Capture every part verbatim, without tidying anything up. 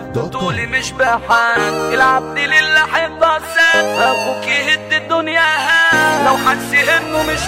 طولي مش بحال العب دي لله حفاظات اخوك يهد الدنيا هان لو حسي انه مش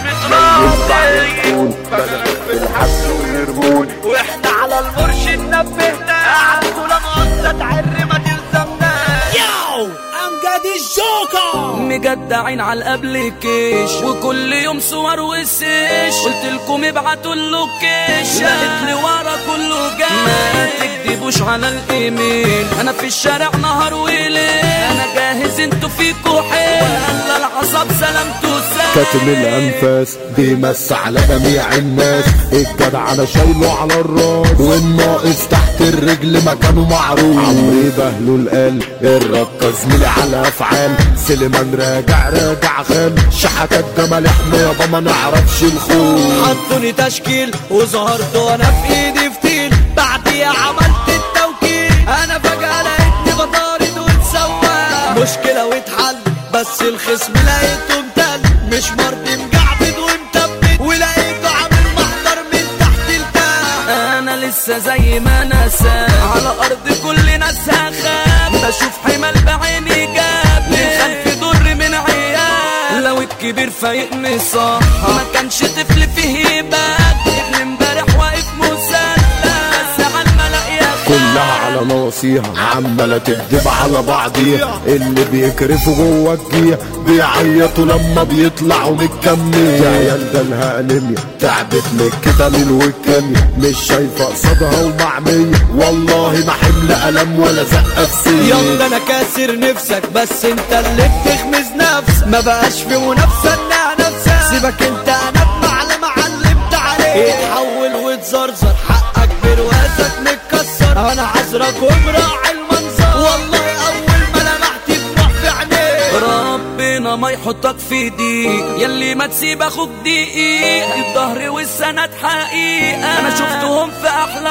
متراضي بدلك في الحبس ويرموني واحنا على المرشد نبهنا قعدوا لما تعر ما تلزمناش. ياو امجد الجوكر مجدعين على الابليكيش وكل يوم صور وسيش قلت لكم ابعتوا اللوكيشن لقيت لي ورا كله جاي ما تكدبوش على الايميل انا في الشارع نهار وليل انا جاهز انتوا فيكوا حيل ولا العصب سلامتوا سلام كاتم الانفاس بيمس على جميع الناس الجدع انا شايله على الراس والناقص تحت الرجل مكانه معروف عمري بهلول قال الركز زميلي على افعال سليمان راجع راجع خان شحتات جمال احنا يابا ما نعرفش الخوف حطوني تشكيل وظهرت وانا في ايدي فتيل بعديها عملت التوكيل انا فجأة لقيتني بطارد واتسوى مشكلة واتحل بس الخصم لقيته امتل مش مرضي مجعبد ومثبت ولقيته عامل محضر من تحت التاج انا لسه زي ما انا ساب على ارض كل ناس هخاف بشوف حمل بعيني جاب من خلف ضر من عيال لو الكبير فايق مصحى ما كانش طفل فيه هبات ابن امبارح واقف مسلح بس على الملأ يا كلها على ناصيها عمالة تكدب على بعضيها اللي بيكرفوا جوه الجيع بيعيطوا لما بيطلعوا متكمل عيال جالها انيميا تعبت من الكتامين والكيميا مش شايفة قصادها ومعمية والله ما حمل ألم ولا زقة في سير يلا انا كاسر نفسك بس انت اللي بتخمز نفسك ما بقاش في منافسة انها نفسك سيبك انت انا بمعلم علمت عليك اتحول وتزرزر حقك برواسك متكسر انا عذرك ومراعي المنظر والله اول ما لمحت دموع في عينيك ربنا ما يحطك في ضيق يلي ما تسيب اخوك دقيق الظهر والسند حقيقة انا شفتهم في احلى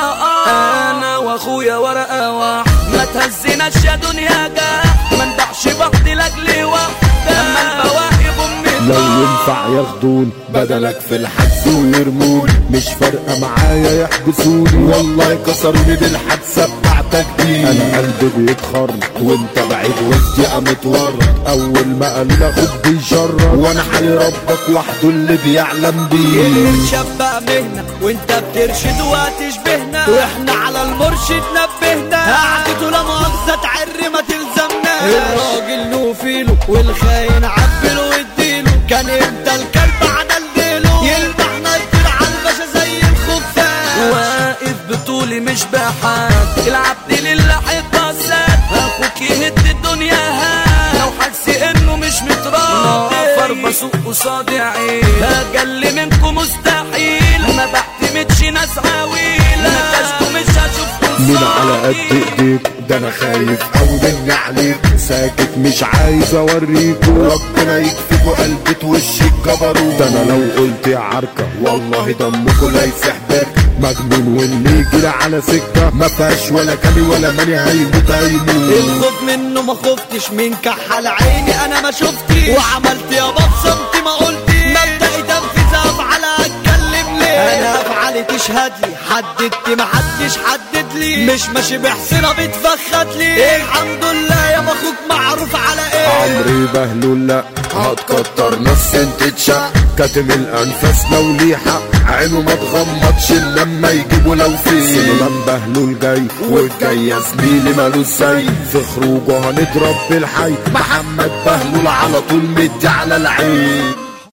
اه انا واخويا ورقة واحد ما تهزناش يا دنيا جاه ما ندعش بعض لاجل واحدة لما البواقي بامي لو ينفع ياخدون بدلك في الحبس ويرموني مش فارقة معايا يحبسوني والله كسروني بالحبسة بتاعتك دي انا قلبي بيتخرج وانت بعيد وسطي متورط اول ما قال اخوك بيشرب وانا حالي ربك وحده اللي بيعلم بيه الارشاد بقى مهنة وانت بترشد وهتشبهنا واحنا على المرشد نبهنا قعدته لا مؤاخذة تعر ما تلزمنا الراجل له فيله والخاين عبله واديله كان امتى الكلب عدل ديله يلمحنا يطير على الباشا زي الخفاش واقف بطولي مش بحال العب دي لله حفاظات اخوك يهد الدنيا هان لو حسي انه مش متراضي نافر بسوق قصادي عين اجل منكم مستحيل ما بعتمدش ناس عويل نتاجكم مش هشوفكم مين على قد ايديك ده انا خايف اوي مني عليك ساكت مش عايز اوريكوا ربنا يكفيكوا قلبة وشك جبروت ده انا لو قلت يا عركة والله دمكوا لا يسيح بركة مجنون واللي يجري على سكة ما فيهاش ولا كلي ولا ماني هيموت هيموت الخوف منه ما خفتش من كحل عيني انا ما شفتش وعملت يا بصمت ما قلتش مبدئي تنفيذ افعال اتكلم ليه انا افعالي تشهد لي حددت ما حدش حدد لي مش ماشي بحسنا بتفخد لي الحمد لله يا اخوك معروف على ايه عمري بهلول لا هتكتر نص انت تشق كاتم الانفاس لو ليه حق عينه ما تغمضش لما يجيبوا لو في سليمان بهلول جاي والجاي يا زميلي مالوش زي في خروجه هنضرب بالحي محمد بهلول على طول مدي على العين.